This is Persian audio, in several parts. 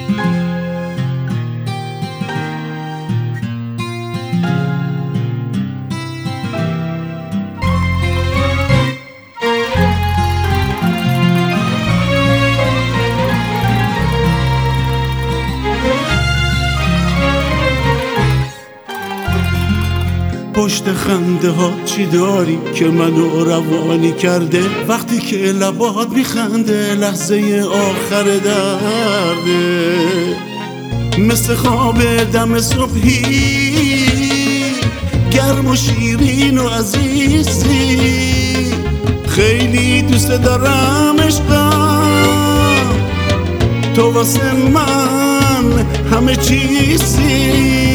پشت خنده ها چی داری که منو روانی کرده؟ وقتی که لبات میخنده لحظه آخر درده، مثل خواب دم صبحی گرم و شیرین و عزیزی، خیلی دوست دارم عشقم، تو واسه من همه چیزی.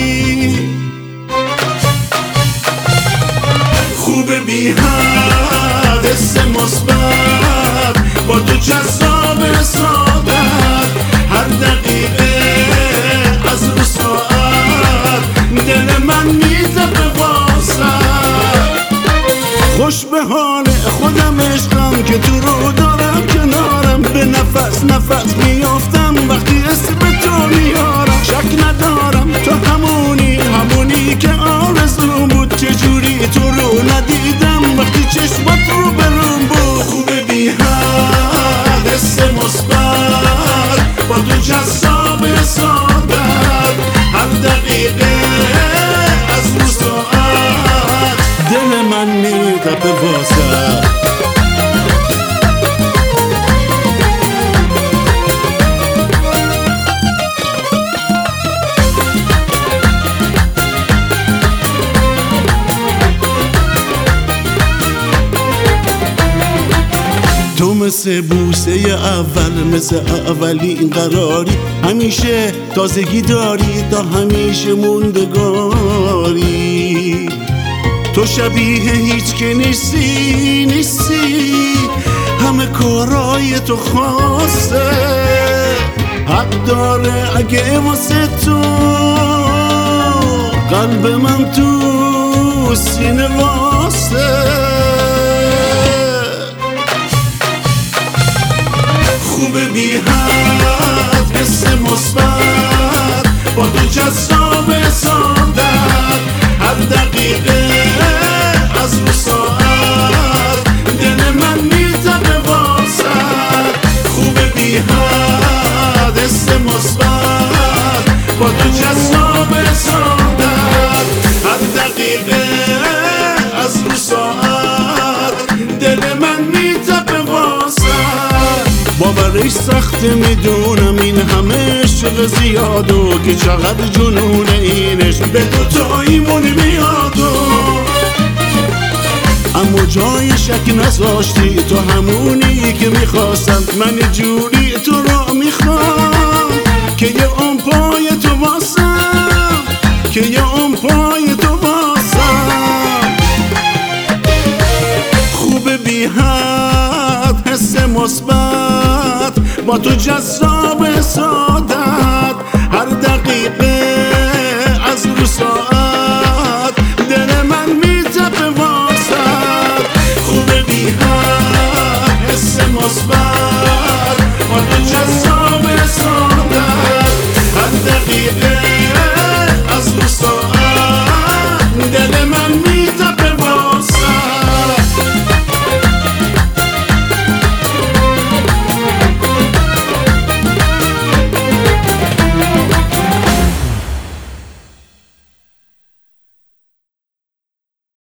خوبه بی حد حس مثبت، با تو جذاب سعادت، هر دقیقه از رو ساعت دل من می‌تپه واسط. خوش به حال خودم عشقم که تو رو دارم کنارم، به نفس نفس میافتم وقتی اسم تو میارم. شک ندارم تو همونی که آرزوم بود، چجوری تو رو ندیدم وقتی چشمات رو برام بود. خوبه بی حد حس مثبت، با تو جذاب سعادت، هر دقیقه از رو ساعت دل من می‌تپه واسط. تو مثل بوسه اول، مثل اولین قراری، همیشه تازگی داری، تا همیشه موندگاری. تو شبیه هیچ که نیستی، همه کارای تو خاصه، حق داره اگه واسه تو قلب من تو سینه واسه. خوبه بی حد حس مثبت، با تو جذاب سعادت، هر دقیقه از رو ساعت دل من می‌تپه واسط. خوبه بی حد حس مثبت، با تو جذاب سعادت، هر دقیقه از رو ساعت دل من می‌تپه واسط. باورش سخته میدونم این همه عشق زیاد و که چقدر جنون اینش به دوتاییمون میاد، اما جای شک نذاشتی، تو همونی که میخواستم، من جوری تو رو میخوام که یه اون پای تو واسم، که یه اون پای تو واسم. خوبه بی حد حس مثبت، با تو جذاب سعادت،